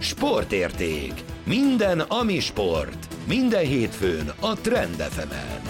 Sportérték. Minden, ami sport. Minden hétfőn a Trend FM-en.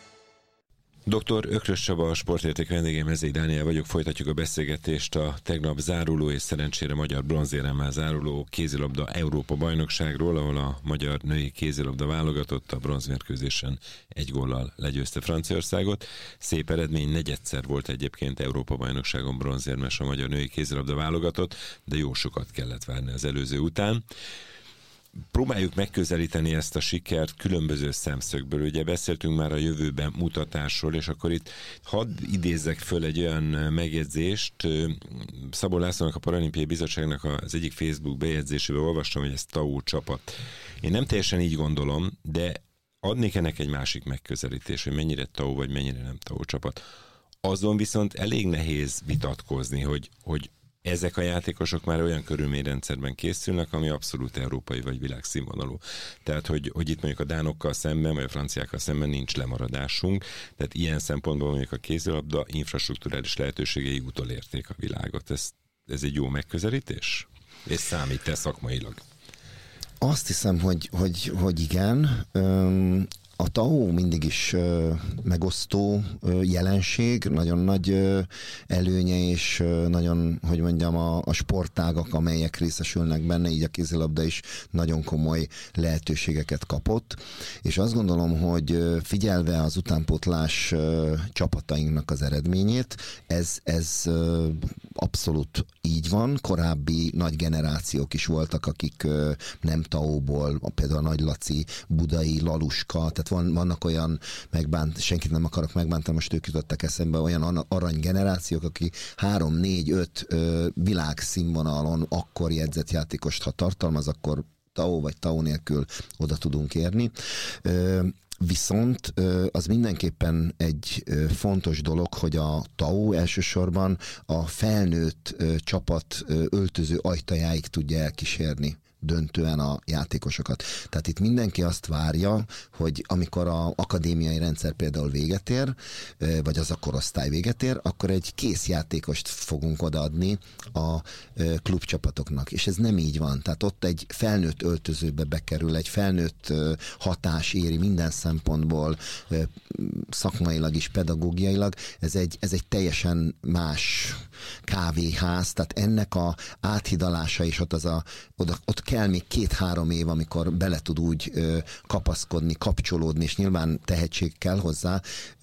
Dr. Ökrös Csaba, a Sportérték vendégem, Mezei Dániel vagyok. Folytatjuk a beszélgetést a tegnap záruló és szerencsére magyar bronzéremmel záruló kézilabda Európa bajnokságról, ahol a magyar női kézilabda válogatott a bronzmérkőzésen 1 góllal legyőzte Franciaországot. Szép eredmény, negyedszer volt egyébként Európa bajnokságon bronzérmes a magyar női kézilabda válogatott, de jó sokat kellett várni az előző után. Próbáljuk megközelíteni ezt a sikert különböző szemszögből. Ugye beszéltünk már a jövőben mutatásról, és akkor itt hadd idézzek föl egy olyan megjegyzést. Szabó Lászlónak, a Paralimpiai Bizottságnak az egyik Facebook bejegyzésében olvastam, hogy ez TAO csapat. Én nem teljesen így gondolom, de adnék ennek egy másik megközelítés, hogy mennyire TAO vagy mennyire nem TAO csapat. Azon viszont elég nehéz vitatkozni, hogy ezek a játékosok már olyan körülményrendszerben készülnek, ami abszolút európai vagy világszínvonalú. Tehát, hogy itt mondjuk a dánokkal szemben, vagy a franciákkal szemben nincs lemaradásunk, tehát ilyen szempontból mondjuk a kézilabda infrastrukturális lehetőségei utolérték a világot. Ez egy jó megközelítés? És számít-e szakmailag? Azt hiszem, hogy igen. A TAO mindig is megosztó jelenség, nagyon nagy előnye, és nagyon, hogy mondjam, a sportágak, amelyek részesülnek benne, így a kézilabda is nagyon komoly lehetőségeket kapott, és azt gondolom, hogy figyelve az utánpótlás csapatainknak az eredményét, ez abszolút így van. Korábbi nagy generációk is voltak, akik nem TAO-ból, például Nagy Laci, Budai, Laluska, tehát vannak olyan senkit nem akarok megbántani, most ők jutottak eszembe, olyan aranygenerációk, akik 3, 4, 5 világszínvonalon akkor jegyzett játékost, ha tartalmaz, akkor TAO vagy TAO nélkül oda tudunk érni. Viszont az mindenképpen egy fontos dolog, hogy a TAO elsősorban a felnőtt csapat öltöző ajtajáig tudja elkísérni döntően a játékosokat. Tehát itt mindenki azt várja, hogy amikor az akadémiai rendszer például véget ér, vagy az a korosztály véget ér, akkor egy kész játékost fogunk odaadni a klubcsapatoknak. És ez nem így van. Tehát ott egy felnőtt öltözőbe bekerül, egy felnőtt hatás éri minden szempontból, szakmailag is, pedagógiailag. Ez egy teljesen más kávéház, tehát ennek a áthidalása is ott kell még 2-3 év, amikor bele tud úgy kapaszkodni, kapcsolódni, és nyilván tehetség kell hozzá,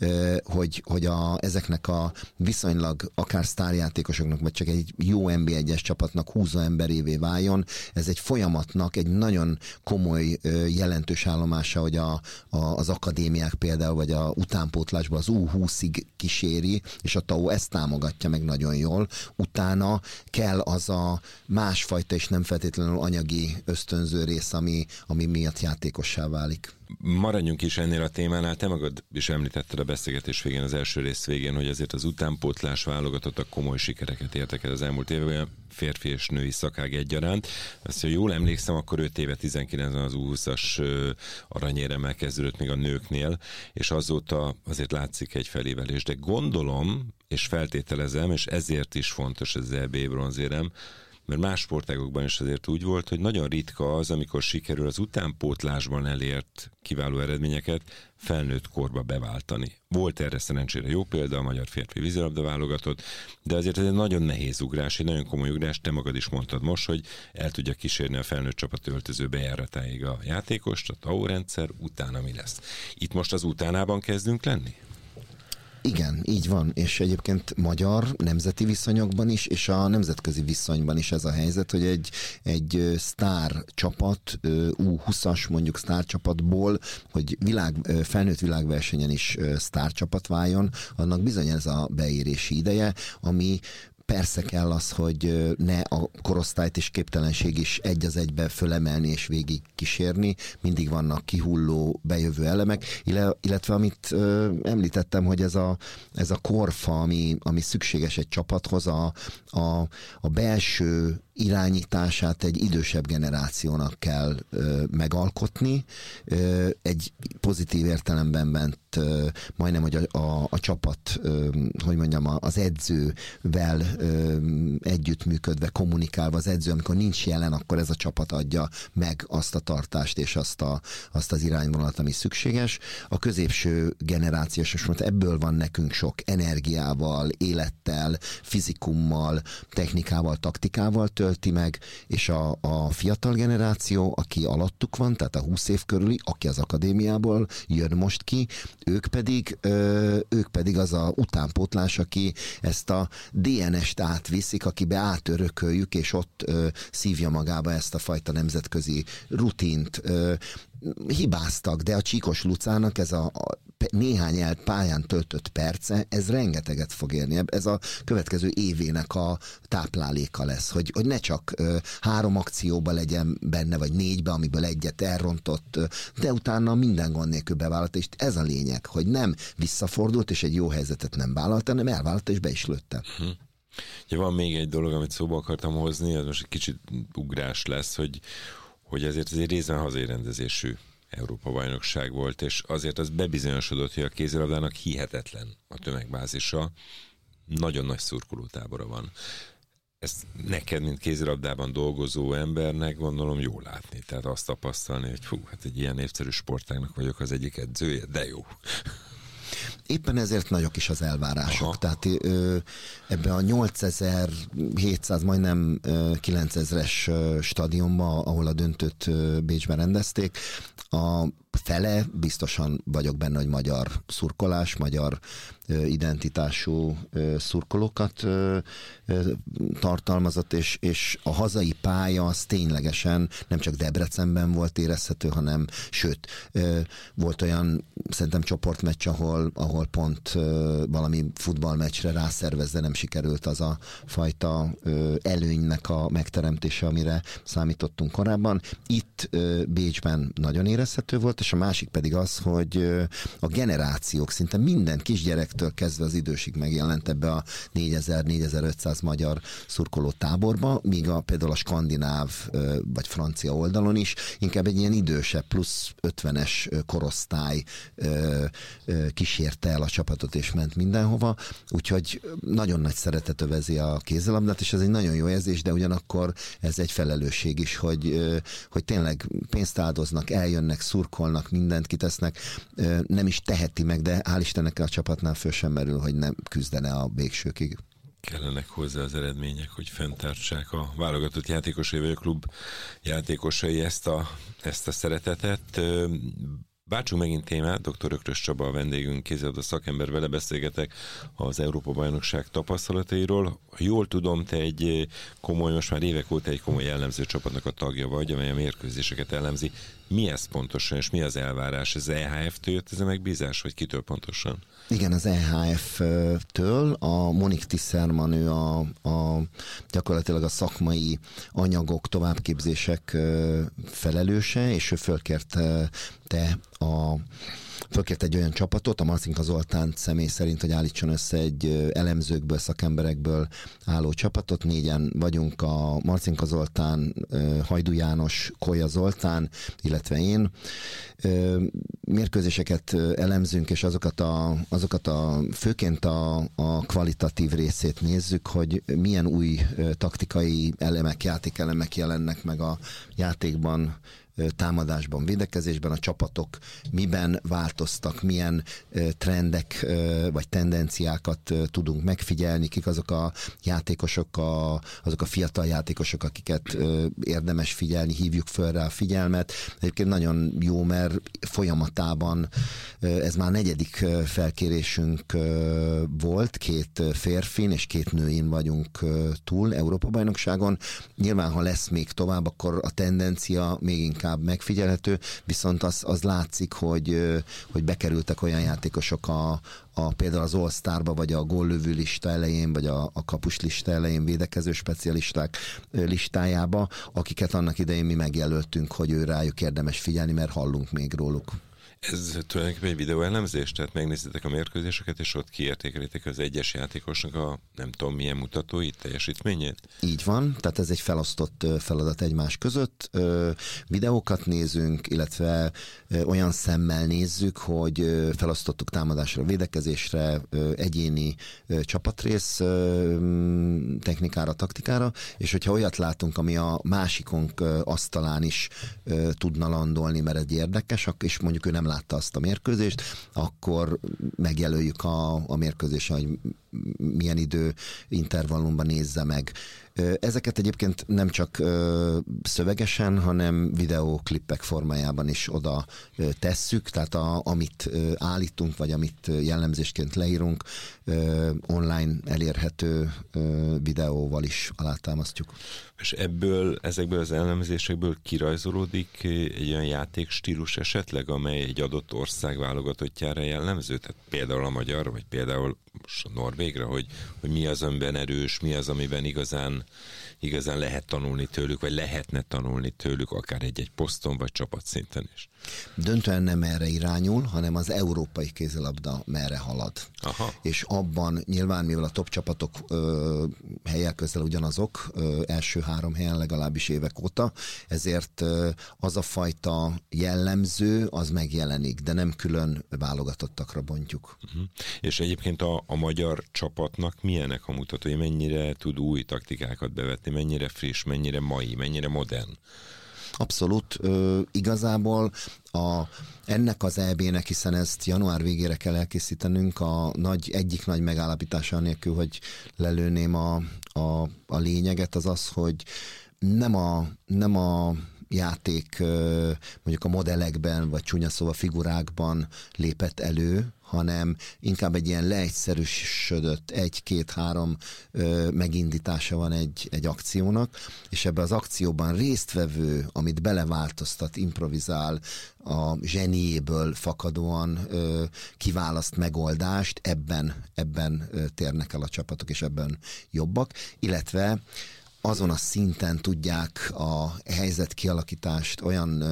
hogy ezeknek a viszonylag akár sztárjátékosoknak, vagy csak egy jó NB1-es csapatnak húzó emberévé váljon. Ez egy folyamatnak egy nagyon komoly jelentős állomása, hogy az akadémiák például, vagy a utánpótlásban az U20-ig kíséri, és a TAO ezt támogatja meg nagyon jól. Utána kell az a másfajta és nem feltétlenül anyagi ösztönző rész, ami miatt játékossá válik. Maradjunk is ennél a témánál. Te magad is említetted a beszélgetés végén, az első rész végén, hogy azért az utánpótlás válogatottak komoly sikereket értek el az elmúlt években, férfi és női szakág egyaránt. Azt, hogy jól emlékszem, akkor 5 éve 19-ben az U20-as aranyéremmel kezdődött még a nőknél, és azóta azért látszik egy felévelés. De gondolom, és feltételezem, és ezért is fontos ez az EB bronzérem, mert más sportágokban is azért úgy volt, hogy nagyon ritka az, amikor sikerül az utánpótlásban elért kiváló eredményeket felnőtt korba beváltani. Volt erre szerencsére jó példa, a magyar férfi vízilabda válogatott, de azért ez egy nagyon nehéz ugrás, egy nagyon komoly ugrás, te magad is mondtad most, hogy el tudja kísérni a felnőtt csapat öltöző bejáratáig a játékost, a TAO rendszer, utána mi lesz. Itt most az utánában kezdünk lenni? Igen, így van, és egyébként magyar nemzeti viszonyokban is, és a nemzetközi viszonyban is ez a helyzet, hogy egy sztár csapat, U20-as mondjuk sztár csapatból, hogy felnőtt világversenyen is sztár csapat váljon, annak bizony ez a beérési ideje, ami persze kell az, hogy ne a korosztályt és képtelenség is egy az egybe fölemelni és végig kísérni. Mindig vannak kihulló, bejövő elemek, illetve amit említettem, hogy ez a korfa, ami szükséges egy csapathoz, a belső irányítását egy idősebb generációnak kell megalkotni. Egy pozitív értelemben ment majdnem, hogy a csapat, hogy mondjam, az edzővel együttműködve, kommunikálva az edző, amikor nincs jelen, akkor ez a csapat adja meg azt a tartást és azt az irányvonalat, ami szükséges. A középső generációs, és most ebből van nekünk sok energiával, élettel, fizikummal, technikával, taktikával tölti meg, és a fiatal generáció, aki alattuk van, tehát a 20 év körüli, aki az akadémiából jön most ki, ők pedig az a utánpótlás, aki ezt a DNS-t átviszik, akibe átörököljük, és ott szívja magába ezt a fajta nemzetközi rutint. Hibáztak, de a Csíkos Lucának ez a néhány pályán töltött perce, ez rengeteget fog érni. Ez a következő évének a tápláléka lesz, hogy ne csak 3 akcióba legyen benne, vagy 4-be, amiből egyet elrontott, de utána minden gond nélkül bevállalt, és ez a lényeg, hogy nem visszafordult, és egy jó helyzetet nem vállalt, hanem elvállalta, és be is lőtte. Ja, van még egy dolog, amit szóba akartam hozni, az most egy kicsit ugrás lesz, hogy ezért ez egy részben hazai rendezésű Európa-bajnokság volt, és azért az bebizonyosodott, hogy a kézilabdának hihetetlen a tömegbázisa, nagyon nagy szurkolótábora van. Ezt neked, mint kézilabdában dolgozó embernek gondolom jól látni, tehát azt tapasztalni, hogy hát egy ilyen népszerű sportágnak vagyok az egyik edzője, de jó. Éppen ezért nagyok is az elvárások. Aha. Tehát ebbe a 8700, majdnem 9000-es stadionba, ahol a döntőt Bécsben rendezték, a fele, biztosan vagyok benne, hogy magyar szurkolás, magyar identitású szurkolókat tartalmazott, és a hazai pálya az ténylegesen nem csak Debrecenben volt érezhető, hanem sőt, volt olyan szerintem csoportmeccs, ahol pont valami futballmeccsre rászervezve nem sikerült az a fajta előnynek a megteremtése, amire számítottunk korábban. Itt Bécsben nagyon érezhető volt, és a másik pedig az, hogy a generációk, szinte minden kisgyerektől kezdve az idősig megjelent ebbe a 4000-4500 magyar szurkoló táborba, míg például a skandináv vagy francia oldalon is inkább egy ilyen idősebb, plusz 50-es korosztály kísérte el a csapatot és ment mindenhova, úgyhogy nagyon nagy szeretet övezi a kézilabdát, és ez egy nagyon jó érzés, de ugyanakkor ez egy felelősség is, hogy tényleg pénzt áldoznak, eljönnek, szurkolnak, mindent kitesznek, nem is teheti meg, de hál' Istennek a csapatnál föl sem merül, hogy nem küzdene a végsőkig. Kellenek hozzá az eredmények, hogy fenntartsák a válogatott játékosai vagy a klub játékosai ezt a szeretetet. Váltsunk megint témát, dr. Ökrös Csaba a vendégünk, kézilabda szakember, vele beszélgetek az Európa-bajnokság tapasztalatairól. Ha jól tudom, te egy komoly, most már évek óta egy komoly jellemző csapatnak a tagja vagy, amely a mérkőzéseket elemzi. Mi ez pontosan, és mi az elvárás? Ez EHF-től jött ez a megbízás, vagy kitől pontosan? Igen, az EHF-től a Monik Tisserman, ő gyakorlatilag a szakmai anyagok, továbbképzések felelőse, és ő fölkért egy olyan csapatot, a Marcinka Zoltán személy szerint, hogy állítson össze egy elemzőkből, szakemberekből álló csapatot. 4-en vagyunk, a Marcinka Zoltán, Hajdú János, Kolya Zoltán, illetve én. Mérkőzéseket elemzünk, és azokat főként a kvalitatív részét nézzük, hogy milyen új taktikai elemek, játékelemek jelennek meg a játékban, támadásban, védekezésben, a csapatok miben változtak, milyen trendek vagy tendenciákat tudunk megfigyelni, kik azok a játékosok, azok a fiatal játékosok, akiket érdemes figyelni, hívjuk föl rá a figyelmet. Egyébként nagyon jó, mert folyamatában ez már 4. felkérésünk volt, 2 férfin és 2 nőin vagyunk túl Európa-bajnokságon. Nyilván, ha lesz még tovább, akkor a tendencia még inkább megfigyelhető, viszont az látszik, hogy bekerültek olyan játékosok például az All-Starba, vagy a góllövő lista elején, vagy a kapus lista elején védekező specialisták listájába, akiket annak idején mi megjelöltünk, hogy rájuk érdemes figyelni, mert hallunk még róluk. Ez tulajdonképpen egy videóelemzés, tehát megnézitek a mérkőzéseket, és ott kiértékelitek az egyes játékosnak a nem tudom milyen mutatóit, teljesítményét? Így van, tehát ez egy felosztott feladat egymás között. Videókat nézünk, illetve olyan szemmel nézzük, hogy felosztottuk támadásra, védekezésre, egyéni csapatrész technikára, taktikára, és hogyha olyat látunk, ami a másikunk asztalán is tudna landolni, mert egy érdekes, és mondjuk ő nem látta azt a mérkőzést, akkor megjelöljük a mérkőzésen, hogy milyen idő intervallumban nézze meg. Ezeket egyébként nem csak szövegesen, hanem videóklippek formájában is oda tesszük, tehát amit állítunk, vagy amit jellemzésként leírunk, online elérhető videóval is alátámasztjuk. És ezekből az elemzésekből kirajzolódik egy olyan játékstílus esetleg, amely egy adott ország válogatottjára jellemző? Tehát például a magyar, vagy például most a norvégra, hogy mi az, amiben erős, mi az, amiben igazán lehet tanulni tőlük, vagy lehetne tanulni tőlük, akár egy poszton, vagy csapatszinten is. Döntően nem erre irányul, hanem az európai kézilabda merre halad. Aha. És abban nyilván, mivel a top csapatok helyek közel ugyanazok, első 3 helyen legalábbis évek óta, ezért az a fajta jellemző, az megjelenik, de nem külön válogatottakra bontjuk. Uh-huh. És egyébként a magyar csapatnak milyenek a mutatói, mennyire tud új taktikákat bevetni, mennyire friss, mennyire mai, mennyire modern? Abszolút. Igazából ennek az EB-nek, hiszen ezt január végére kell elkészítenünk, egyik nagy megállapítása nélkül, hogy lelőném a lényeget, az, hogy nem a játék mondjuk a modellekben, vagy csúnya szóval figurákban lépett elő, hanem inkább egy ilyen leegyszerűsödött 1-2-3 megindítása van egy akciónak, és ebbe az akcióban résztvevő, amit beleváltoztat, improvizál, a zseniéből fakadóan kiválaszt megoldást, ebben térnek el a csapatok, és ebben jobbak, illetve azon a szinten tudják a helyzet kialakítást olyan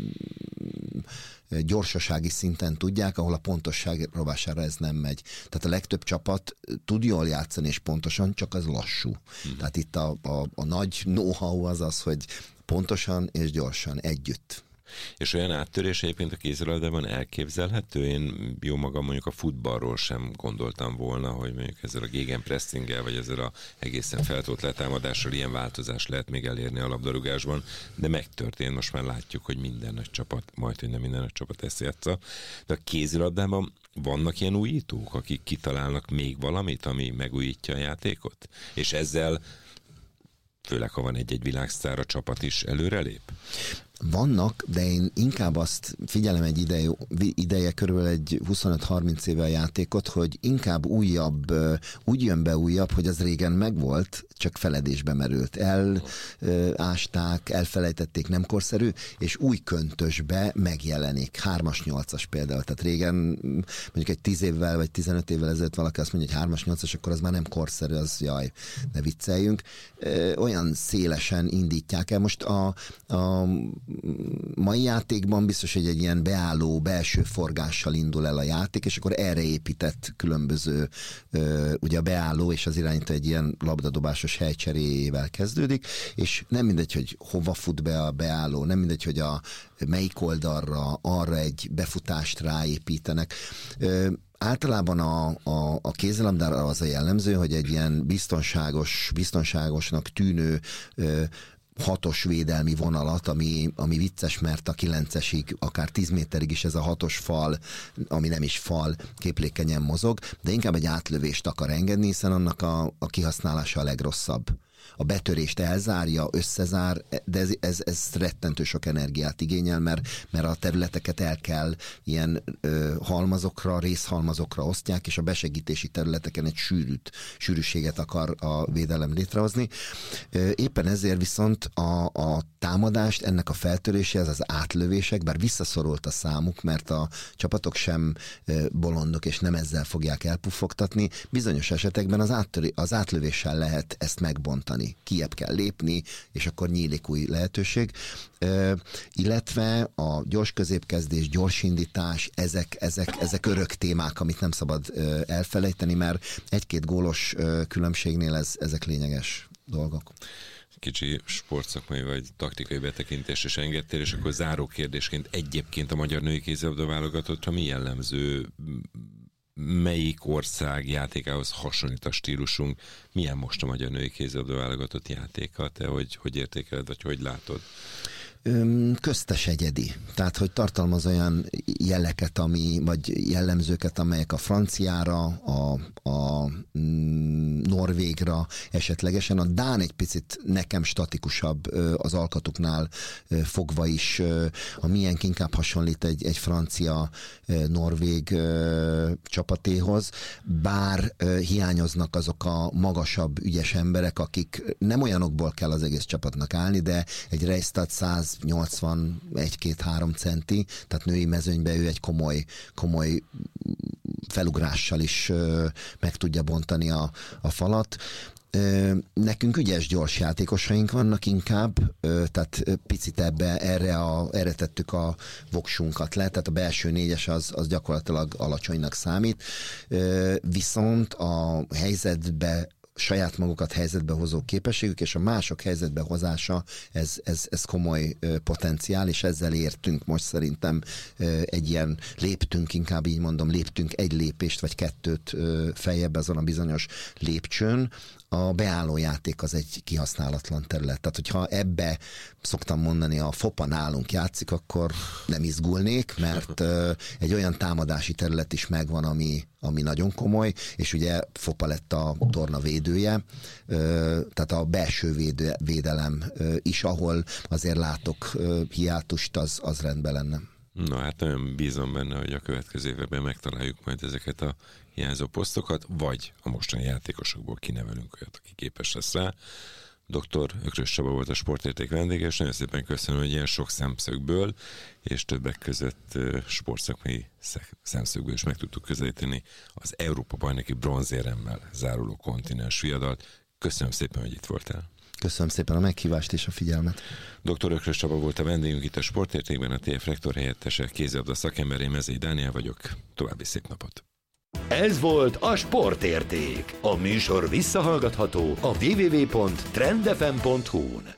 gyorsasági szinten tudják, ahol a pontosság rovására ez nem megy. Tehát a legtöbb csapat tud jól játszani, és pontosan, csak az lassú. Tehát itt a nagy know-how az, hogy pontosan és gyorsan együtt. És olyan áttörés egyébként a kézilabdában elképzelhető? Én jó magam mondjuk a futballról sem gondoltam volna, hogy mondjuk ezzel a gegenpressinggel, vagy ezzel a egészen feltolt letámadással ilyen változást lehet még elérni a labdarúgásban, de megtörtént, most már látjuk, hogy minden nagy csapat, majdhogy nem minden nagy csapat ezt játsza. De a kézilabdában vannak ilyen újítók, akik kitalálnak még valamit, ami megújítja a játékot? És ezzel főleg, ha van egy világsztár, a csapat is előrelép? Vannak, de én inkább azt figyelem egy ideje körül egy 25-30 éve a játékot, hogy inkább úgy jön be újabb, hogy az régen megvolt, csak feledésbe merült. Elásták, elfelejtették, nem korszerű, és új köntösbe megjelenik. 3-as, 8-as például. Tehát régen, mondjuk egy 10 évvel vagy 15 évvel ezelőtt valaki azt mondja, hogy 3-as, 8-as, akkor az már nem korszerű, az jaj, ne vicceljünk. Olyan szélesen indítják el. Most a mai játékban biztos, hogy egy ilyen beálló, belső forgással indul el a játék, és akkor erre épített különböző, ugye a beálló és az irányító egy ilyen labdadobásos helycseréjével kezdődik, és nem mindegy, hogy hova fut be a beálló, nem mindegy, hogy melyik oldalra, arra egy befutást ráépítenek. Általában a kézilabdára az a jellemző, hogy egy ilyen biztonságosnak tűnő 6-os védelmi vonalat, ami vicces, mert a 9-esig, akár 10 méterig is ez a 6-os fal, ami nem is fal, képlékenyen mozog, de inkább egy átlövést akar engedni, hiszen annak a kihasználása a legrosszabb. A betörést elzárja, összezár, de ez rettentő sok energiát igényel, mert a területeket el kell ilyen halmazokra, részhalmazokra osztják, és a besegítési területeken egy sűrűséget akar a védelem létrehozni. Éppen ezért viszont a támadást, ennek a feltöréséhez az átlövések, bár visszaszorult a számuk, mert a csapatok sem bolondok, és nem ezzel fogják elpuffogtatni, bizonyos esetekben az átlövéssel lehet ezt megbontani. Kijebb kell lépni, és akkor nyílik új lehetőség. Illetve a gyors középkezdés, gyorsindítás, ezek örök témák, amit nem szabad elfelejteni, mert egy-két gólos különbségnél ezek lényeges dolgok. Kicsi sportszakmai vagy taktikai betekintés és engedtél, és akkor záró kérdésként egyébként a magyar női kézilabda válogatottra mi jellemző, melyik ország játékához hasonlít a stílusunk, milyen most a magyar női kézilabda válogatott játéka, te hogy értékeled, vagy hogy látod? Köztes egyedi. Tehát, hogy tartalmaz olyan jeleket, vagy jellemzőket, amelyek a franciára, a norvégra esetlegesen. A dán egy picit nekem statikusabb az alkatuknál fogva is. A miénk inkább hasonlít egy francia-norvég csapatéhoz, bár hiányoznak azok a magasabb, ügyes emberek, akik nem olyanokból kell az egész csapatnak állni, de egy Reistad 181-2-3 centi, tehát női mezőnyben ő egy komoly felugrással is meg tudja bontani a falat. Nekünk ügyes, gyors játékosaink vannak inkább, tehát picit erre tettük a voksunkat le, tehát a belső négyes az gyakorlatilag alacsonynak számít, viszont a saját magukat helyzetbe hozó képességük, és a mások helyzetbe hozása, ez komoly potenciál, és ezzel értünk most szerintem léptünk egy lépést, vagy kettőt feljebb azon a bizonyos lépcsőn. A beálló játék az egy kihasználatlan terület. Tehát, hogyha ebbe szoktam mondani, a FOPA nálunk játszik, akkor nem izgulnék, mert egy olyan támadási terület is megvan, ami nagyon komoly, és ugye FOPA lett a torna védője, tehát a belső védelem is, ahol azért látok hiátust, az rendben lenne. Na hát nagyon bízom benne, hogy a következő évben megtaláljuk majd ezeket a hiányzó posztokat, vagy a mostani játékosokból kinevelünk olyat, aki képes lesz rá. Dr. Ökrös Csaba volt a Sportérték vendége, és nagyon szépen köszönöm, hogy ilyen sok szemszögből, és többek között sportszakmai szemszögből is meg tudtuk közelíteni az Európa-bajnoki bronzéremmel záruló kontinens viadalt. Köszönöm szépen, hogy itt voltál. Köszönöm szépen a meghívást és a figyelmet. Dr. Ökrös Csaba volt a vendégünk itt a Sportértékben, a TF rektor helyettese, kézilabda szakemberé, Mezei Dániel vagyok. További szép napot! Ez volt a Sportérték. A műsor visszahallgatható a www.trendfm.hu-n.